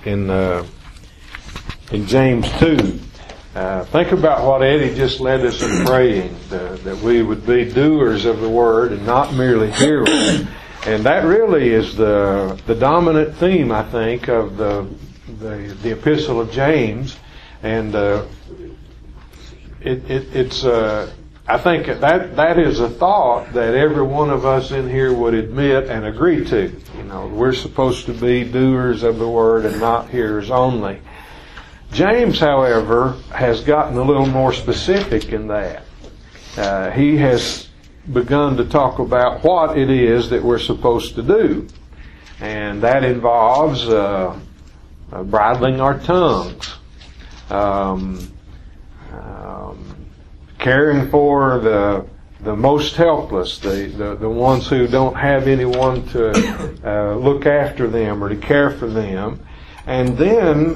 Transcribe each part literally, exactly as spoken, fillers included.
in uh, in James two. Uh, think about what Eddie just led us in praying, uh, that we would be doers of the Word and not merely hearers. And that really is the the dominant theme, I think, of the the, the Epistle of James. And uh, it, it, it's uh, I think that that is a thought that every one of us in here would admit and agree to. You know, we're supposed to be doers of the Word and not hearers only. James, however, has gotten a little more specific in that. Uh, he has begun to talk about what it is that we're supposed to do. And that involves uh, uh, bridling our tongues, um, um, caring for the the most helpless, the, the, the ones who don't have anyone to uh, look after them or to care for them. And then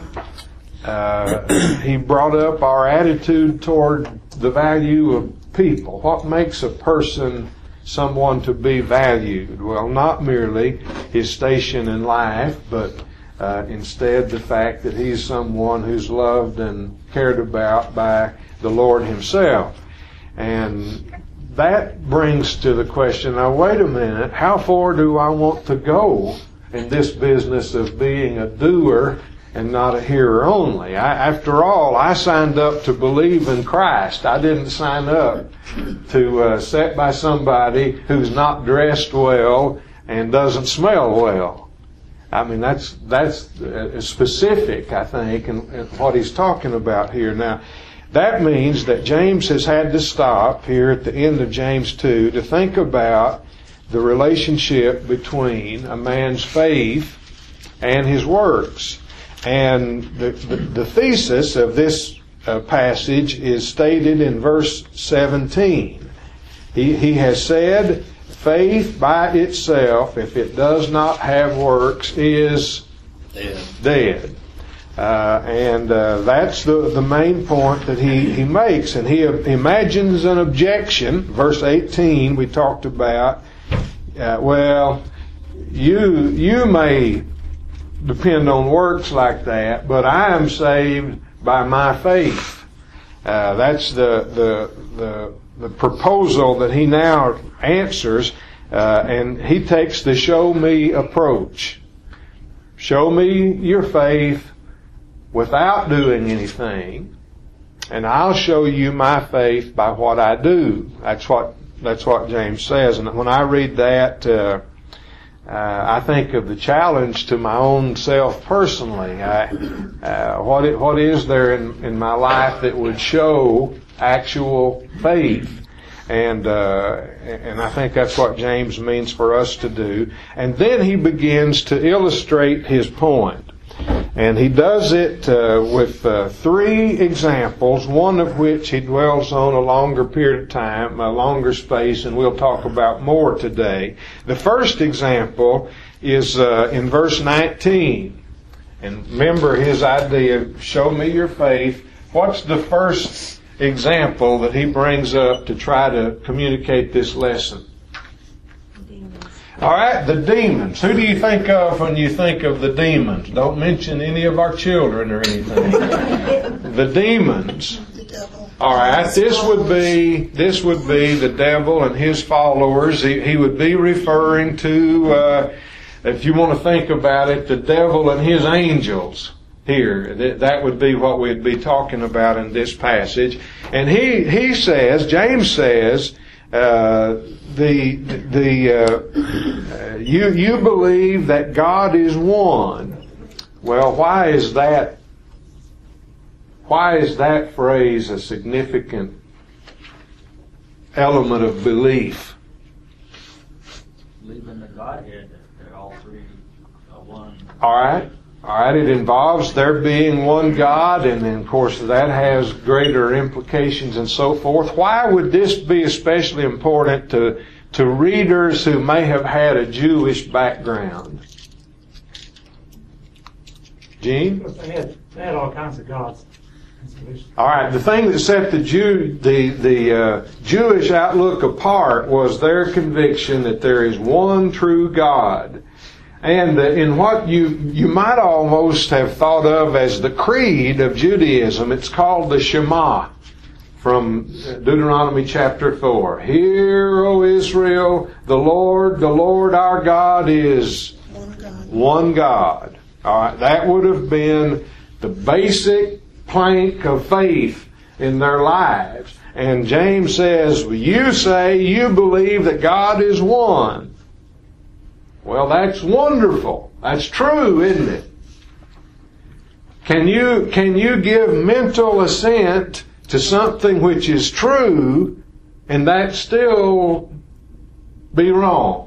Uh, he brought up our attitude toward the value of people. What makes a person someone to be valued? Well, not merely his station in life, but uh, instead the fact that he's someone who's loved and cared about by the Lord Himself. And that brings to the question, now wait a minute, how far do I want to go in this business of being a doer and not a hearer only? I, after all, I signed up to believe in Christ. I didn't sign up to uh, sit by somebody who's not dressed well and doesn't smell well. I mean, that's that's uh, specific, I think, in, in what he's talking about here. Now, that means that James has had to stop here at the end of James two to think about the relationship between a man's faith and his works. And the, the, the thesis of this uh, passage is stated in verse seventeen. He, he has said, faith by itself, if it does not have works, is dead. dead. Uh, and uh, that's the, the main point that he, he makes. And he imagines an objection. Verse eighteen we talked about. Uh, well, you you may depend on works like that, but I am saved by my faith. Uh, that's the, the the the proposal that he now answers, uh, and he takes the show me approach. Show me your faith without doing anything, and I'll show you my faith by what I do. That's what that's what James says. And when I read that, Uh, Uh, I think of the challenge to my own self personally. I, uh, what it, what is there in, in my life that would show actual faith? And uh, and I think that's what James means for us to do. And then he begins to illustrate his point. And he does it uh, with uh, three examples, one of which he dwells on a longer period of time, a longer space, and we'll talk about more today. The first example is uh, in verse nineteen. And remember his idea, show me your faith. What's the first example that he brings up to try to communicate this lesson? All right, the demons. Who do you think of when you think of the demons? Don't mention any of our children or anything. The demons. All right, this would be this would be the devil and his followers. He, he would be referring to, uh, if you want to think about it, the devil and his angels. Here, that would be what we'd be talking about in this passage. And he he says, James says, uh, the the uh, you you believe that God is one. Well, why is that? Why is that phrase a significant element of belief? Believe in the Godhead, that they're all three are one. All right. All right, it involves there being one God, and then, of course, that has greater implications and so forth. Why would this be especially important to, to readers who may have had a Jewish background? Gene? Because they had, they had all kinds of gods. All right, the thing that set the Jew, the the uh, Jewish outlook apart was their conviction that there is one true God. And uh, in what you, you might almost have thought of as the creed of Judaism, it's called the Shema from Deuteronomy chapter four. Hear, O Israel, the Lord, the Lord our God is One God. one God. All right, that would have been the basic plank of faith in their lives. And James says, you say you believe that God is one. Well, that's wonderful. That's true, isn't it? Can you, can you give mental assent to something which is true and that still be wrong?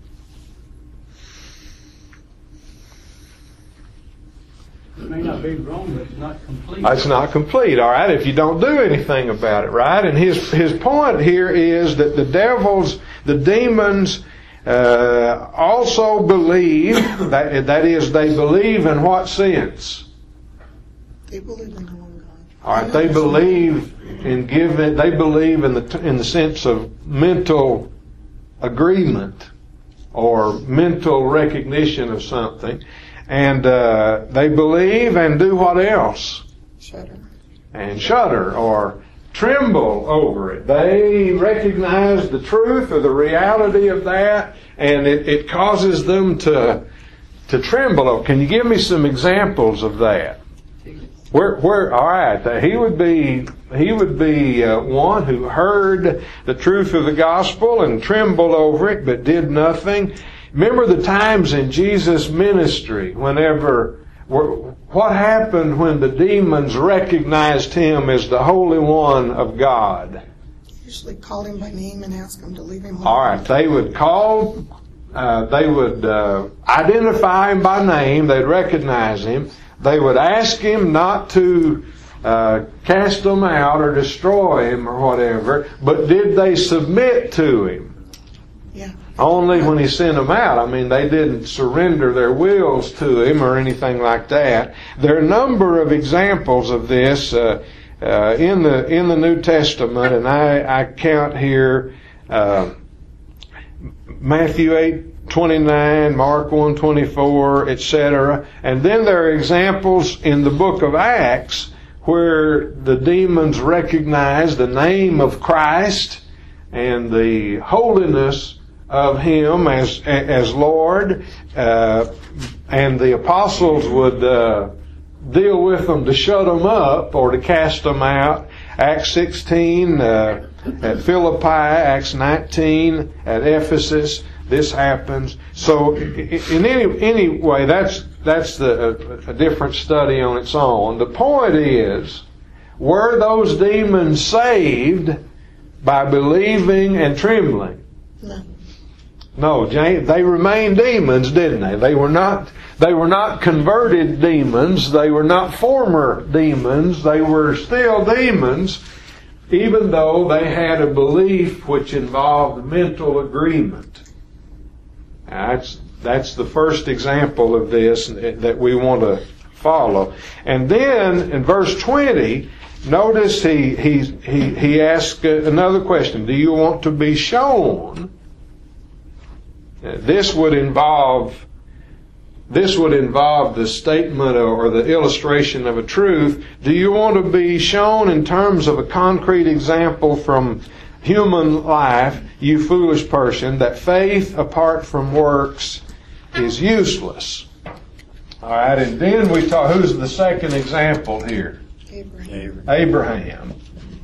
It may not be wrong, but it's not complete. It's not complete, all right, if you don't do anything about it, right? And his his point here is that the devils, the demons, uh, also believe, that that is, they believe in what sense? They believe in the one God. All right, they believe in giving, they believe in the in the sense of mental agreement or mental recognition of something. And uh, they believe and do what else? Shudder. And shudder or tremble over it. They recognize the truth or the reality of that, and it, it causes them to to tremble. Oh, can you give me some examples of that? Where, where? All right, he would be he would be uh, one who heard the truth of the gospel and trembled over it, but did nothing. Remember the times in Jesus' ministry whenever, what happened when the demons recognized Him as the Holy One of God? Usually call Him by name and ask Him to leave Him alone. All right, they would call, uh, they would uh, identify Him by name, they'd recognize Him, they would ask Him not to uh, cast them out or destroy Him or whatever, but did they submit to Him? Yeah. Only when He sent them out. I mean, they didn't surrender their wills to Him or anything like that. There are a number of examples of this uh, uh, in the in the New Testament, and I, I count here uh, Matthew eight twenty-nine, Mark one twenty-four, et cetera. And then there are examples in the book of Acts where the demons recognize the name of Christ and the holiness of Him as as Lord, uh, and the apostles would uh, deal with them to shut them up or to cast them out. Acts sixteen uh, at Philippi, Acts nineteen at Ephesus. This happens. So, in any any way, that's that's the, a, a different study on its own. The point is, were those demons saved by believing and trembling? No. No, James, they remained demons, didn't they? They were not, they were not converted demons. They were not former demons. They were still demons, even though they had a belief which involved mental agreement. That's, that's the first example of this that we want to follow. And then in verse twenty, notice he, he, he, he asks another question. Do you want to be shown? This would involve, this would involve the statement or the illustration of a truth. Do you want to be shown in terms of a concrete example from human life, you foolish person, that faith apart from works is useless? All right, and then we talk, who's the second example here? Abraham. Abraham.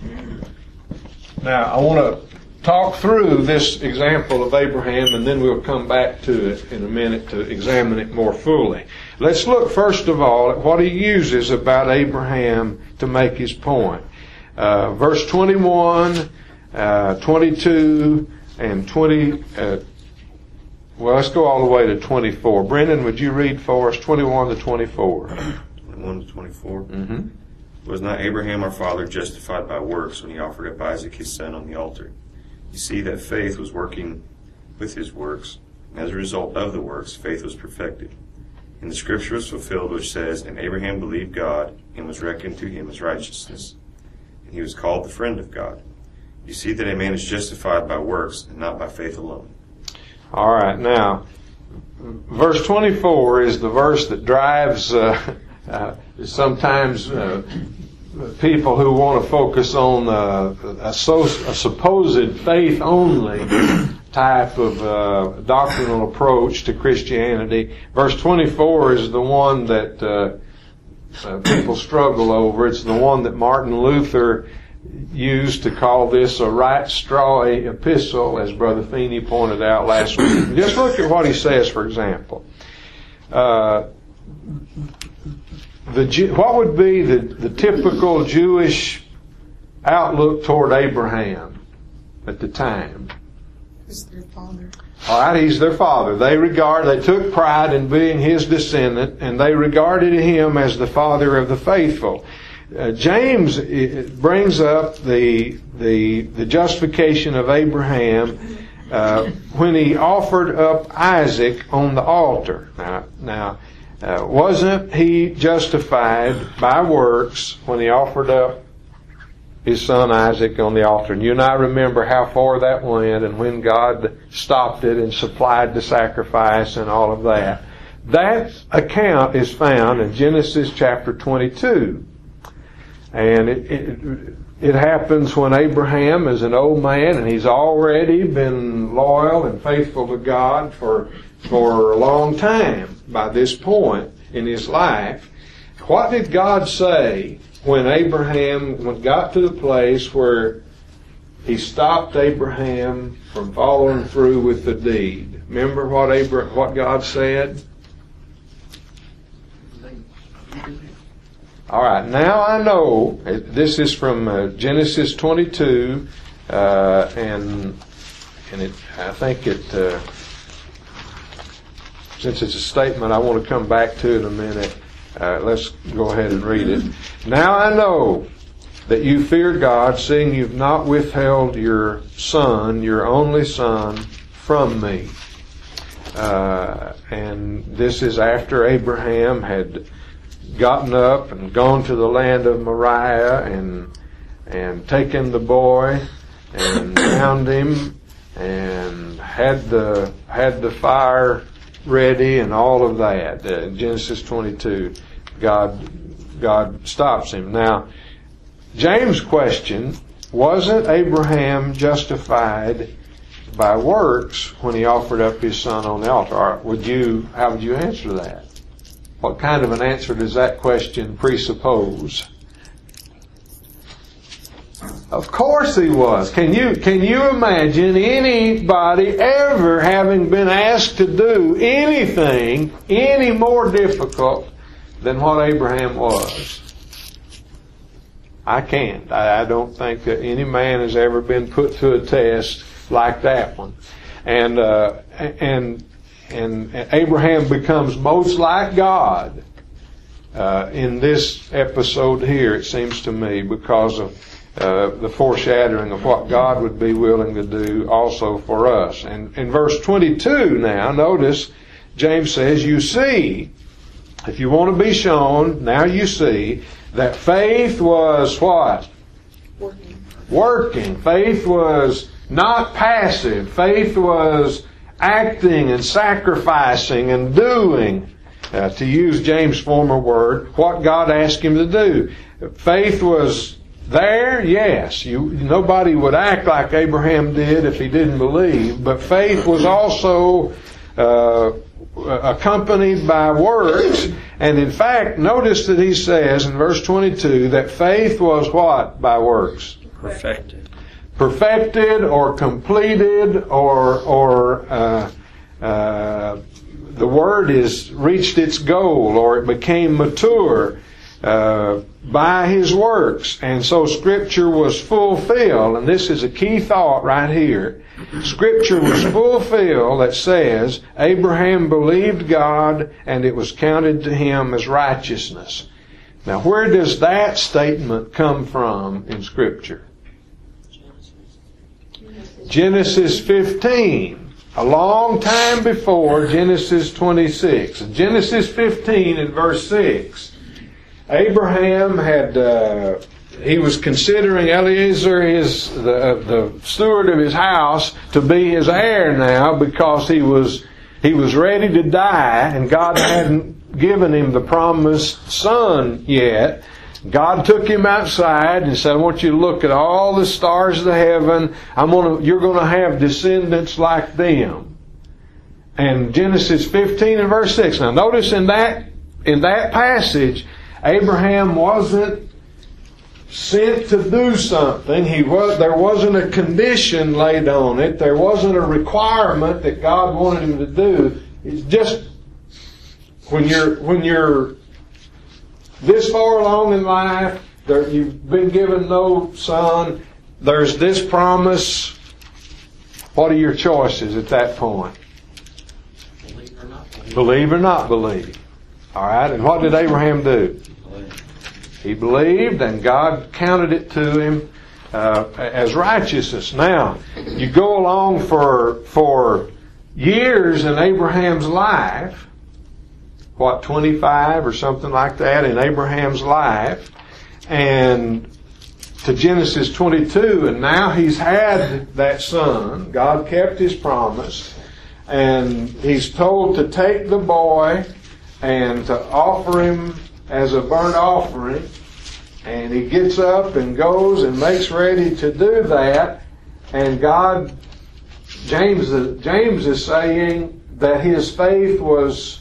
Now, I want to talk through this example of Abraham, and then we'll come back to it in a minute to examine it more fully. Let's look first of all at what he uses about Abraham to make his point. Uh, verse twenty-one, uh, twenty-two, and twenty. Uh, well, let's go all the way to twenty-four. Brendan, would you read for us twenty-one to twenty-four? twenty-one to twenty-four. Mm-hmm. Was not Abraham our father justified by works when he offered up Isaac his son on the altar? You see that faith was working with his works, and as a result of the works, faith was perfected. And the scripture was fulfilled which says, and Abraham believed God, and was reckoned to him as righteousness. And he was called the friend of God. You see that a man is justified by works, and not by faith alone. All right, now, verse twenty-four is the verse that drives uh, uh, sometimes uh, people who want to focus on uh, a, so, a supposed faith-only type of uh, doctrinal approach to Christianity. Verse twenty-four is the one that uh, uh, people struggle over. It's the one that Martin Luther used to call this a right strawy epistle, as Brother Feeney pointed out last week. Just look at what he says, for example. Uh, the what would be the, the typical Jewish outlook toward Abraham at the time? Is their father. All right, he's their father. They regard, they took pride in being his descendant, and they regarded him as the father of the faithful. Uh, James brings up the the the justification of Abraham uh, when he offered up Isaac on the altar. Now, now uh, wasn't he justified by works when he offered up his son Isaac on the altar? And you and I remember how far that went, and when God stopped it and supplied the sacrifice and all of that. That account is found in Genesis chapter twenty-two. And it, it it happens when Abraham is an old man and he's already been loyal and faithful to God for for a long time by this point in his life. What did God say when Abraham got to the place where he stopped Abraham from following through with the deed? Remember what Abraham, what God said? All right, now I know, this is from uh, Genesis twenty-two, uh, and and it, I think it, uh, since it's a statement I want to come back to in a minute, uh, let's go ahead and read it. Now I know that you fear God, seeing you've not withheld your son, your only son, from me. Uh, and this is after Abraham had gotten up and gone to the land of Moriah and and taken the boy and bound him and had the had the fire ready and all of that. Uh, in Genesis twenty-two, God God stops him. Now, James' question, wasn't Abraham justified by works when he offered up his son on the altar? Or would you how would you answer that? What kind of an answer does that question presuppose? Of course he was. Can you can you imagine anybody ever having been asked to do anything any more difficult than what Abraham was? I can't. I, I don't think that any man has ever been put to a test like that one. And uh, and And Abraham becomes most like God uh, in this episode here, it seems to me, because of uh, the foreshadowing of what God would be willing to do also for us. And in verse twenty-two now, notice James says, you see, if you want to be shown, now you see, that faith was what? Working. Working. Faith was not passive. Faith was acting and sacrificing and doing, uh, to use James' former word, what God asked him to do. Faith was there, yes. You, nobody would act like Abraham did if he didn't believe, but faith was also uh, accompanied by works. And in fact, notice that he says in verse twenty-two that faith was what by works? Perfected. Perfected or completed or or uh, uh, the word is reached its goal or it became mature uh, by his works. And so Scripture was fulfilled, and this is a key thought right here. Scripture was fulfilled that says Abraham believed God and it was counted to him as righteousness. Now where does that statement come from in Scripture? Genesis fifteen, a long time before Genesis twenty-six. In Genesis fifteen and verse six, Abraham had, uh, he was considering Eliezer, his, the, uh, the steward of his house, to be his heir now because he was He was ready to die, and God hadn't given him the promised son yet. God took him outside and said, I want you to look at all the stars of the heaven. I'm gonna, you're going to have descendants like them. And Genesis fifteen and verse six. Now notice in that, in that passage, Abraham wasn't sent to do something. He was, there wasn't a condition laid on it. There wasn't a requirement that God wanted him to do. It's just when you're, when you're this far along in life, there, you've been given no son, there's this promise. What are your choices at that point? Believe or not believe. Believe or not believe. Alright, and what did Abraham do? He believed, and God counted it to him uh, as righteousness. Now, you go along for for years in Abraham's life, what, twenty-five or something like that in Abraham's life, and to Genesis twenty-two, and now he's had that son. God kept his promise, and he's told to take the boy and to offer him as a burnt offering, and he gets up and goes and makes ready to do that, and God, James, James is saying that his faith was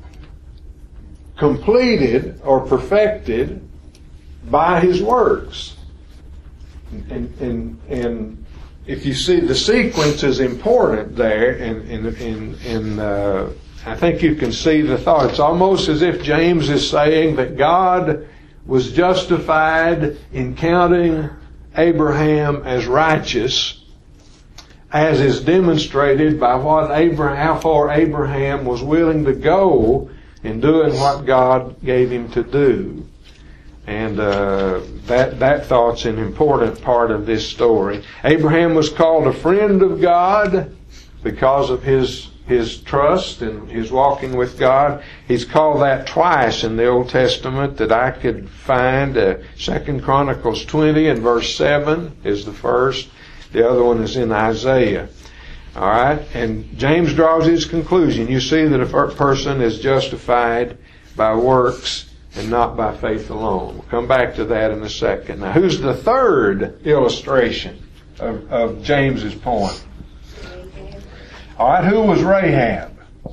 completed or perfected by his works. And, and, and if you see, the sequence is important there, and, and, and, and uh, I think you can see the thought. It's almost as if James is saying that God was justified in counting Abraham as righteous, as is demonstrated by what Abraham, how far Abraham was willing to go in doing what God gave him to do. And uh, that that thought's an important part of this story. Abraham was called a friend of God because of his his trust and his walking with God. He's called that twice in the Old Testament that I could find. Uh, Second Chronicles twenty and verse seven is the first. The other one is in Isaiah. All right, and James draws his conclusion. You see that a person is justified by works and not by faith alone. We'll come back to that in a second. Now, who's the third illustration of, of James's point? All right, who was Rahab?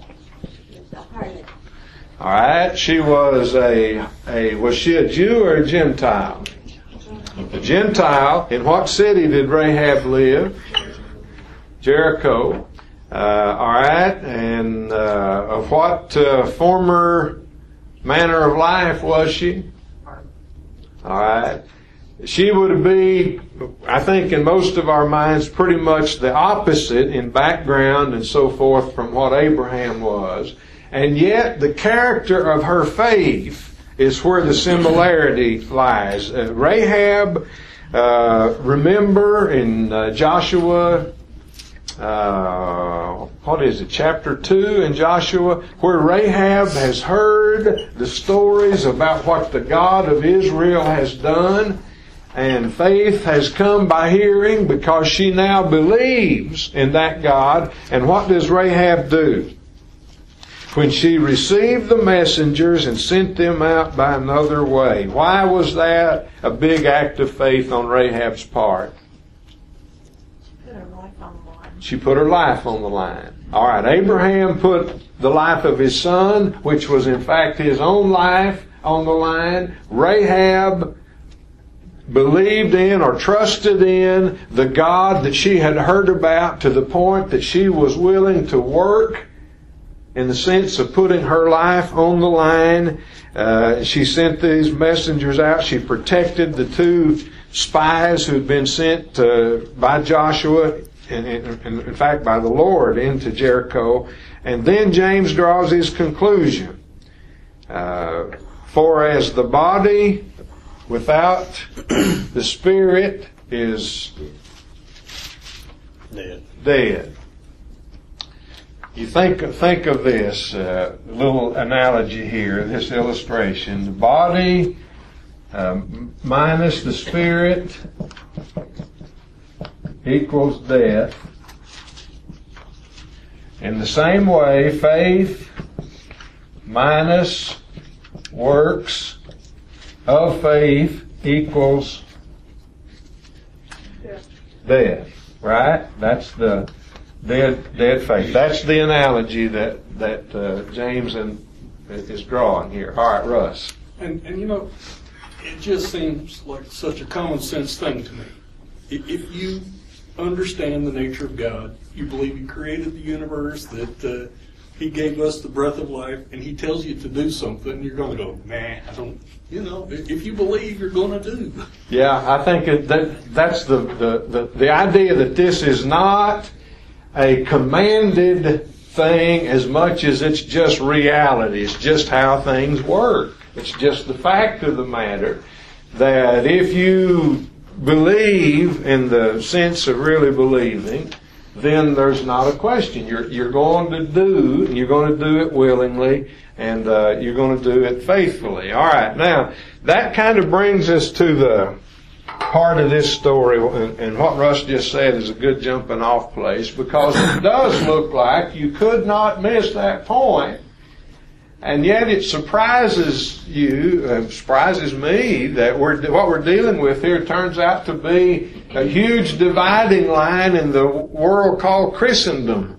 All right, she was a a was she a Jew or a Gentile? A Gentile. In what city did Rahab live? Jericho. Uh, all right, and uh, of what uh, former manner of life was she? All right. She would be, I think in most of our minds, pretty much the opposite in background and so forth from what Abraham was. And yet the character of her faith is where the similarity lies. Uh, Rahab, uh, remember in uh, Joshua, uh, what is it, chapter two in Joshua, where Rahab has heard the stories about what the God of Israel has done. And faith has come by hearing because she now believes in that God. And what does Rahab do? When she received the messengers and sent them out by another way. Why was that a big act of faith on Rahab's part? Put her life on the line. She put her life on the line. All right, Abraham put the life of his son, which was in fact his own life, on the line. Rahab believed in or trusted in the God that she had heard about to the point that she was willing to work in the sense of putting her life on the line. Uh, she sent these messengers out. She protected the two spies who'd been sent uh, by Joshua, and, and, and in fact by the Lord, into Jericho. And then James draws his conclusion. Uh, for as the body without the spirit is Dead. dead. You think think of this uh, little analogy here, this illustration. The body um, minus the spirit equals death. In the same way, faith minus works of faith equals death, right? That's the dead, dead faith. That's the analogy that that uh, James and, is drawing here. All right, Russ. And, and you know, it just seems like such a common sense thing to me. If if you understand the nature of God, you believe He created the universe, that uh, He gave us the breath of life, and He tells you to do something, you're going to go, nah, I don't, you know, if if you believe, you're going to do. Yeah, I think it, that that's the, the, the, the idea that this is not a commanded thing as much as it's just reality. It's just how things work. It's just the fact of the matter that if you believe in the sense of really believing, then there's not a question. You're you're going to do, and you're going to do it willingly, and uh, you're going to do it faithfully. All right, now that kind of brings us to the part of this story, and, and what Russ just said is a good jumping off place, because it does look like you could not miss that point. And yet it surprises you, uh, surprises me, that we're, what we're dealing with here turns out to be a huge dividing line in the world called Christendom.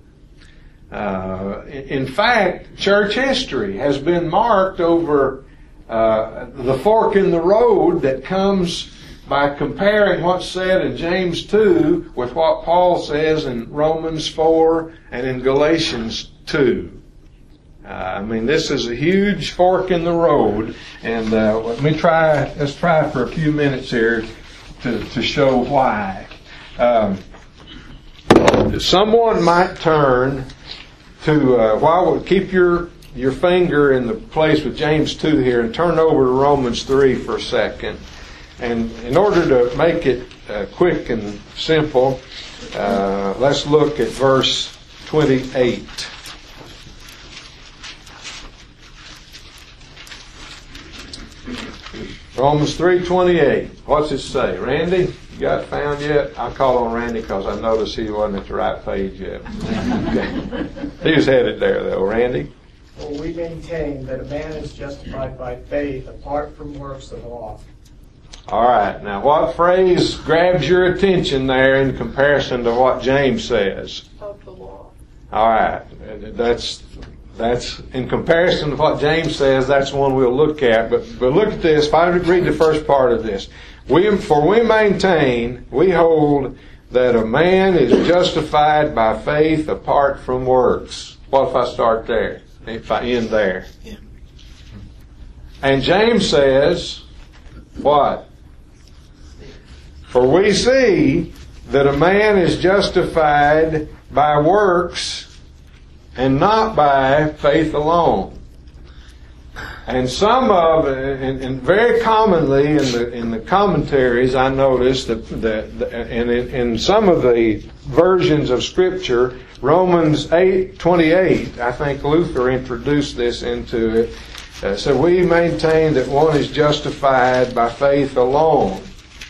Uh, in fact, church history has been marked over uh, the fork in the road that comes by comparing what's said in James two with what Paul says in Romans four and in Galatians two. Uh, I mean, this is a huge fork in the road, and uh, let me try. Let's try for a few minutes here to to show why. Um, someone might turn to uh, while we keep your your finger in the place with James two here, and turn over to Romans three for a second. And in order to make it uh, quick and simple, uh, let's look at verse twenty-eight. Romans three twenty-eight. What's it say? Randy, you got it found yet? I called on Randy because I noticed he wasn't at the right page yet. Okay. He was headed there, though. Randy? For we maintain that a man is justified by faith apart from works of the law. All right. Now, what phrase grabs your attention there in comparison to what James says? Of the law. All right. That's that's in comparison to what James says. That's one we'll look at. But but look at this. If I read the first part of this, we for we maintain, we hold that a man is justified by faith apart from works. What if I start there? If I end there? Yeah. And James says, what? For we see that a man is justified by works and not by faith alone. And some of, and, and very commonly in the in the commentaries, I noticed that, that, that and in, in some of the versions of Scripture, Romans eight twenty-eight, I think Luther introduced this into it. Uh, so we maintain that one is justified by faith alone.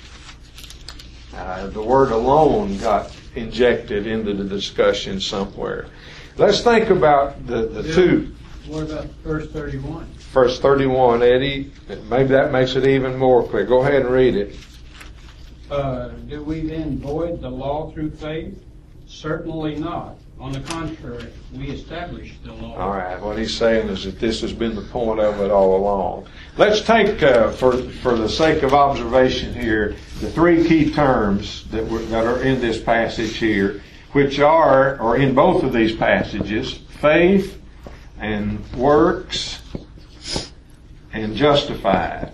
Uh, the word alone got injected into the discussion somewhere. Let's think about the, the Yeah. two. What about verse thirty-one? Verse thirty-one, Eddie, maybe that makes it even more clear. Go ahead and read it. Uh, do we then void the law through faith? Certainly not. On the contrary, we establish the law. All right, what he's saying is that this has been the point of it all along. Let's take, uh, for for the sake of observation here, the three key terms that were, that are in this passage here, which are, or in both of these passages, faith and works and justified.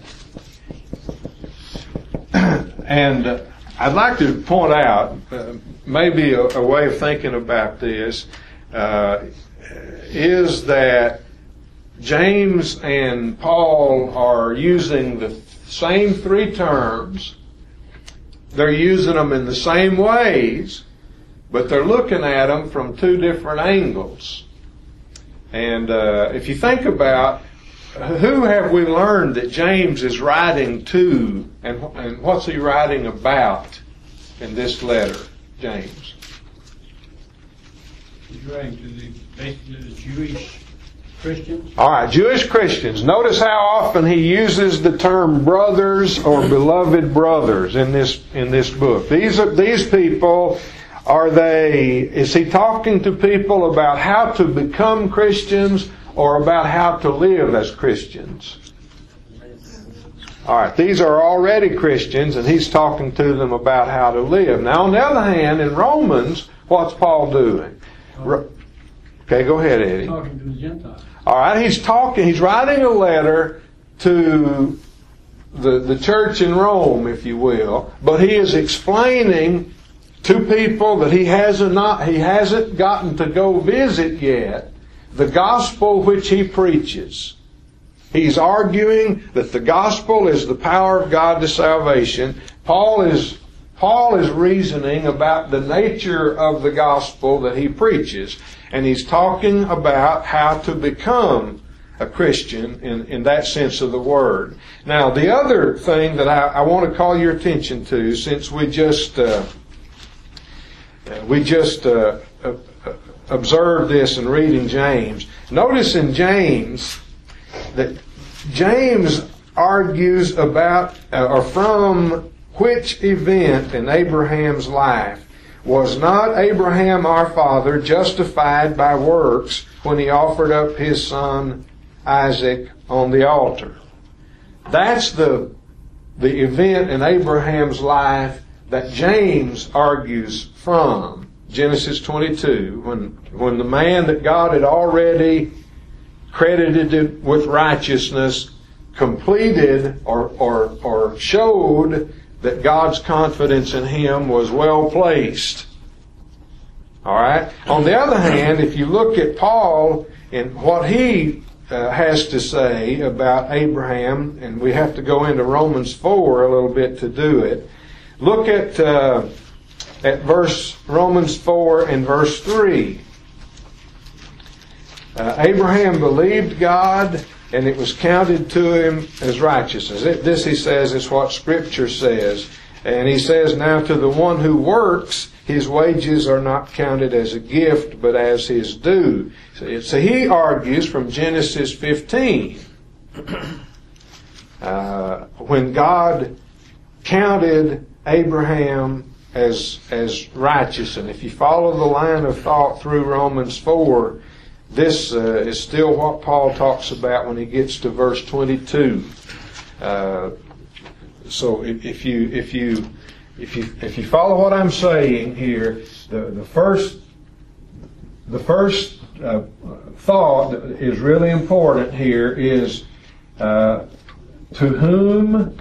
And uh, I'd like to point out, uh, maybe a, a way of thinking about this uh, is that James and Paul are using the same three terms. They're using them in the same ways, but they're looking at them from two different angles. And uh, if you think about who have we learned that James is writing to, and, and what's he writing about in this letter, James? He's writing to the, basically the Jewish Christians. All right, Jewish Christians. Notice how often he uses the term brothers or beloved brothers in this in this book. These are these people. Are they? Is he talking to people about how to become Christians or about how to live as Christians? All right, these are already Christians, and he's talking to them about how to live. Now, on the other hand, in Romans, what's Paul doing? Okay, go ahead, Eddie. Talking to the Gentiles. All right, he's talking. He's writing a letter to the the church in Rome, if you will, but he is explaining to people that he hasn't not he hasn't gotten to go visit yet the gospel which he preaches. He's arguing that the gospel is the power of God to salvation. Paul is Paul is reasoning about the nature of the gospel that he preaches, and he's talking about how to become a Christian in, in that sense of the word. Now, the other thing that I, I want to call your attention to, since we just uh, we just uh, uh, observed this in reading James, notice in James that James argues about uh, or from which event in Abraham's life was not Abraham our father justified by works when he offered up his son Isaac on the altar. That's the the event in Abraham's life that James argues from. Genesis twenty-two, when when the man that God had already credited with righteousness completed or, or, or showed that God's confidence in him was well placed. All right. On the other hand, if you look at Paul and what he uh, has to say about Abraham, and we have to go into Romans four a little bit to do it. Look at uh, at verse Romans four and verse three. Uh, Abraham believed God, and it was counted to him as righteousness. This, he says, is what Scripture says. And he says, now to the one who works, his wages are not counted as a gift, but as his due. So he argues from Genesis fifteen. Uh, when God counted Abraham as, as righteous. And if you follow the line of thought through Romans four, this uh, is still what Paul talks about when he gets to verse twenty-two. Uh, so if, if you if you if you if you follow what I'm saying here, the the first the first uh, thought that is really important here is uh, to whom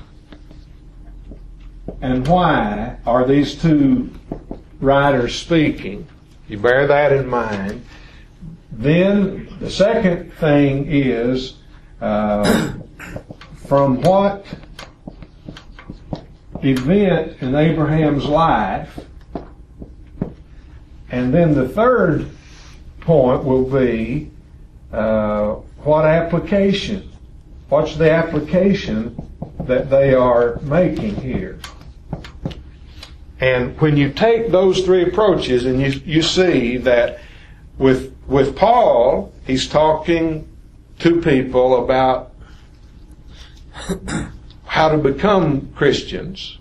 and why are these two writers speaking? You bear that in mind. Then the second thing is uh, from what event in Abraham's life, and then the third point will be uh, what application. What's the application that they are making here? And when you take those three approaches, and you you see that with with Paul, he's talking to people about how to become Christians.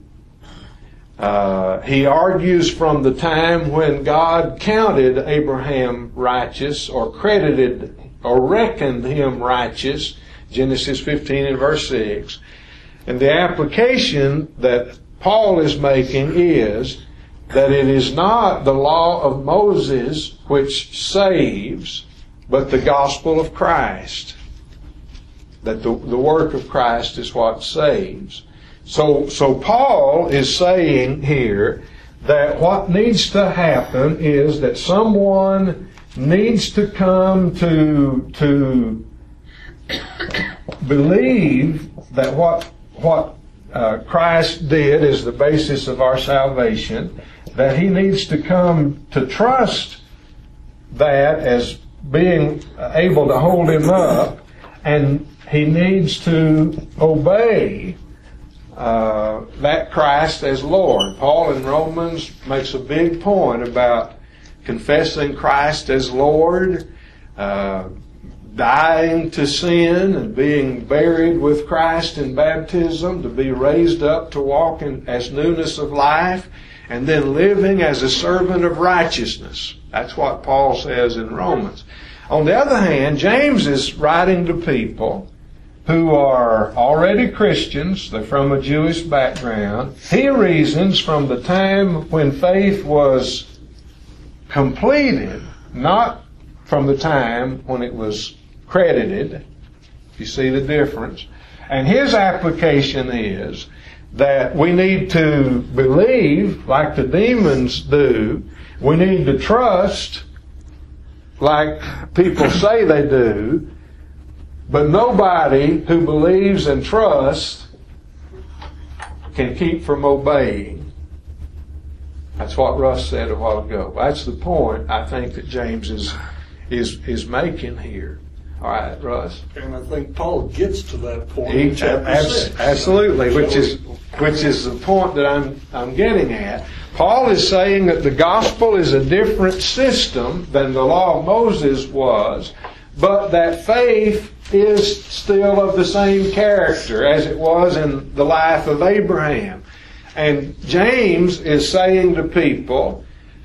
Uh, he argues from the time when God counted Abraham righteous, or credited or reckoned him righteous, Genesis fifteen and verse six. And the application that Paul is making is that it is not the law of Moses which saves, but the gospel of Christ. That the, the work of Christ is what saves. So, so Paul is saying here that what needs to happen is that someone needs to come to, to believe that what, what uh, Christ did is the basis of our salvation, that he needs to come to trust that as being able to hold him up, and he needs to obey uh, that Christ as Lord. Paul in Romans makes a big point about confessing Christ as Lord, uh, dying to sin and being buried with Christ in baptism, to be raised up to walk in as newness of life, and then living as a servant of righteousness. That's what Paul says in Romans. On the other hand, James is writing to people who are already Christians. They're from a Jewish background. He reasons from the time when faith was completed, not from the time when it was credited. You see the difference? And his application is that we need to believe like the demons do. We need to trust like people say they do. But nobody who believes and trusts can keep from obeying. That's what Russ said a while ago. That's the point I think that James is is is making here. All right, Russ. And I think Paul gets to that point He, in chapter abs- six. Absolutely, which is which is the point that I'm I'm getting at. Paul is saying that the gospel is a different system than the law of Moses was, but that faith is still of the same character as it was in the life of Abraham. And James is saying to people,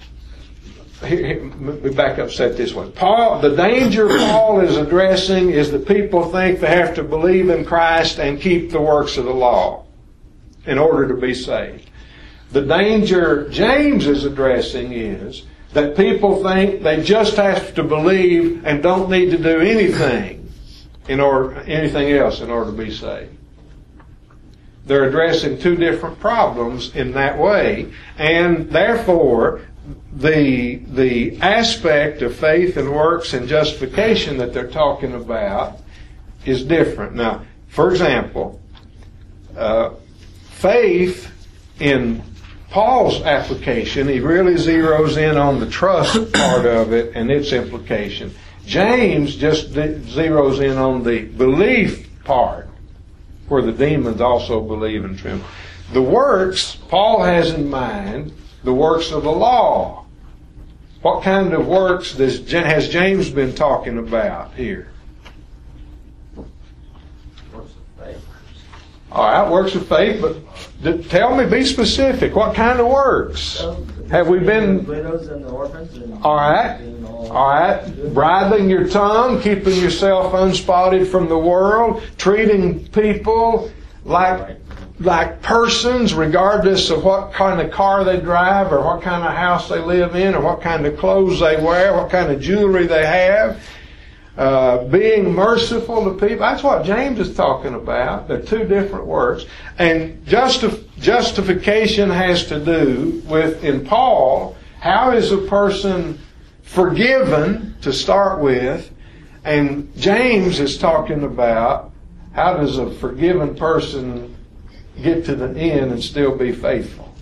here, here, let me back up, say it this way. Paul, the danger Paul is addressing is that people think they have to believe in Christ and keep the works of the law in order to be saved. The danger James is addressing is that people think they just have to believe and don't need to do anything in order, anything else in order to be saved. They're addressing two different problems in that way, and therefore the the aspect of faith and works and justification that they're talking about is different. Now, for example, uh, faith in Paul's application, he really zeroes in on the trust part of it and its implication. James just zeroes in on the belief part, where the demons also believe and tremble. The works, Paul has in mind the works of the law. What kind of works does, has James been talking about here? Works of faith. All right, works of faith, but tell me, be specific. What kind of works? Have we been... Widows and the orphans. And all right. All right. Bridling your tongue, keeping yourself unspotted from the world, treating people like like persons regardless of what kind of car they drive or what kind of house they live in or what kind of clothes they wear, what kind of jewelry they have. Uh, being merciful to people. That's what James is talking about. They're two different works. And justi- justification has to do with, in Paul, how is a person forgiven to start with, and James is talking about how does a forgiven person get to the end and still be faithful.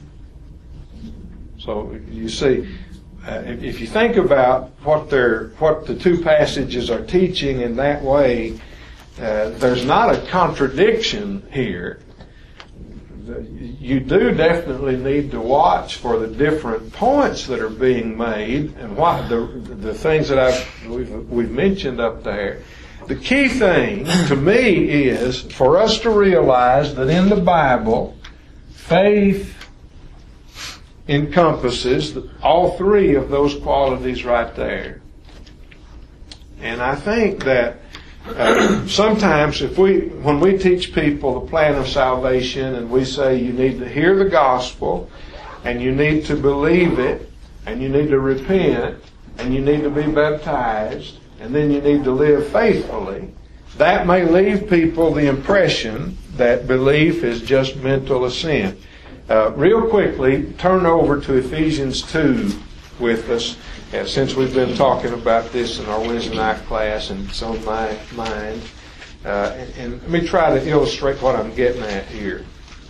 So you see, uh, if you think about what they're, what the two passages are teaching in that way, uh, there's not a contradiction here. You do definitely need to watch for the different points that are being made and what the the things that I've we've, we've mentioned up there. The key thing to me is for us to realize that in the Bible, faith encompasses all three of those qualities right there. And I think that Uh, sometimes if we, when we teach people the plan of salvation and we say you need to hear the gospel and you need to believe it and you need to repent and you need to be baptized and then you need to live faithfully, that may leave people the impression that belief is just mental assent. Uh, real quickly, turn over to Ephesians two with us. Uh, since we've been talking about this in our Wednesday night class and it's on my mind. Uh, and, and let me try to illustrate what I'm getting at here.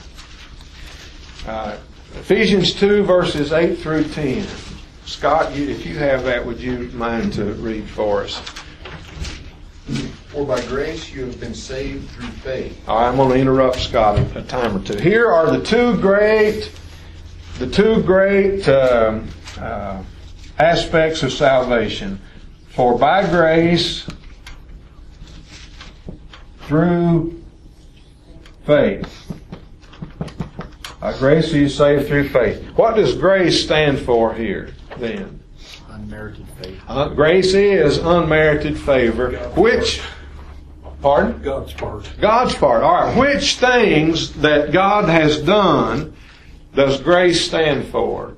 Uh, Ephesians two verses eight through ten. Scott, you, if you have that, would you mind to read for us? For by grace you have been saved through faith. All right, I'm going to interrupt Scott a, a time or two. Here are the two great, the two great um, uh, aspects of salvation. For by grace, through faith. By grace are you saved through faith. What does grace stand for here, then? Unmerited faith. Uh, grace is unmerited favor, which, pardon? God's part. God's part. All right, which things that God has done does grace stand for?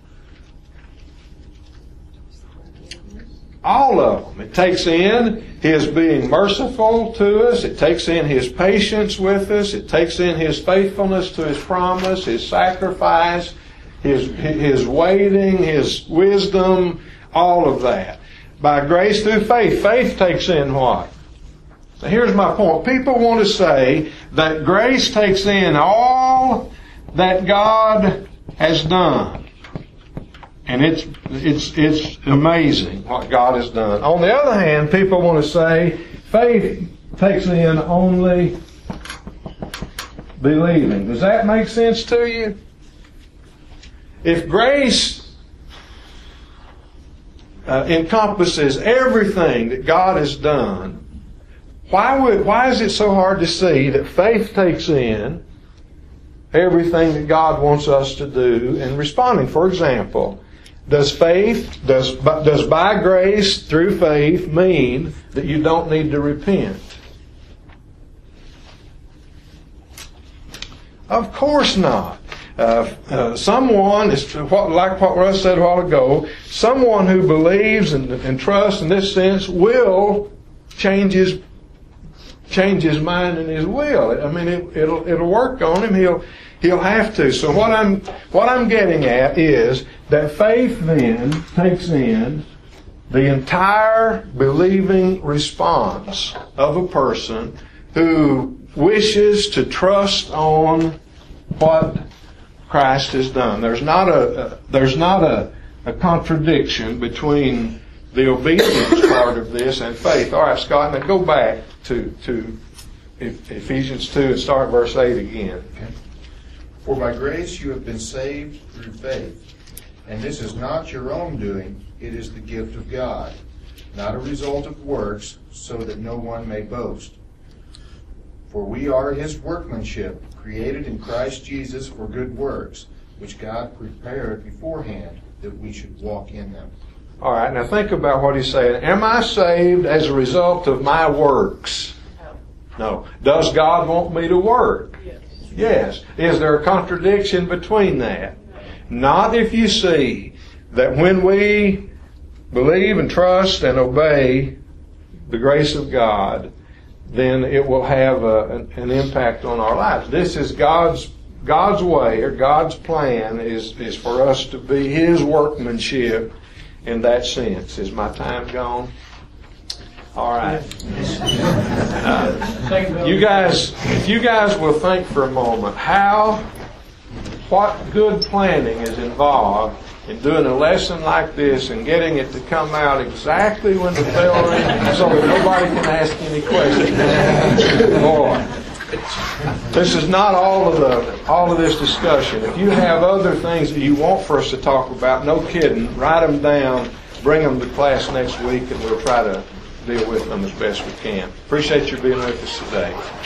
All of them. It takes in His being merciful to us. It takes in His patience with us. It takes in His faithfulness to His promise, His sacrifice, His, His waiting, His wisdom, all of that. By grace through faith. Faith takes in what? Now here's my point. People want to say that grace takes in all that God has done. And it's it's it's amazing what God has done. On the other hand, people want to say faith takes in only believing. Does that make sense to you? If grace uh, encompasses everything that God has done, why would why is it so hard to see that faith takes in everything that God wants us to do in responding? For example, does faith, does, does by grace through faith mean that you don't need to repent? Of course not. Uh, uh, someone, is what, like what Russ said a while ago, someone who believes and, and trusts in this sense will change his change his mind and his will. I mean, it, it'll it'll work on him. He'll he'll have to. So what I'm what I'm getting at is that faith then takes in the entire believing response of a person who wishes to trust on what Christ has done. There's not a, a there's not a, a contradiction between the obedience part of this and faith. All right, Scott, now go back to to Ephesians two and start verse eight again. Okay. For by grace you have been saved through faith. And this is not your own doing, it is the gift of God, not a result of works, so that no one may boast. For we are His workmanship, created in Christ Jesus for good works, which God prepared beforehand that we should walk in them. All right, now think about what he's saying. Am I saved as a result of my works? No. Does God want me to work? Yes. Yes. Is there a contradiction between that? Not if you see that when we believe and trust and obey the grace of God, then it will have a, an, an impact on our lives. This is God's God's way, or God's plan is, is for us to be His workmanship in that sense. Is my time gone? All right. Uh, you guys, if you guys will think for a moment, how, what good planning is involved in doing a lesson like this and getting it to come out exactly when the bell rings so that nobody can ask any questions. Boy, this is not all of the all of this discussion. If you have other things that you want for us to talk about, no kidding, write them down, bring them to class next week, and we'll try to deal with them as best we can. Appreciate you being with us today.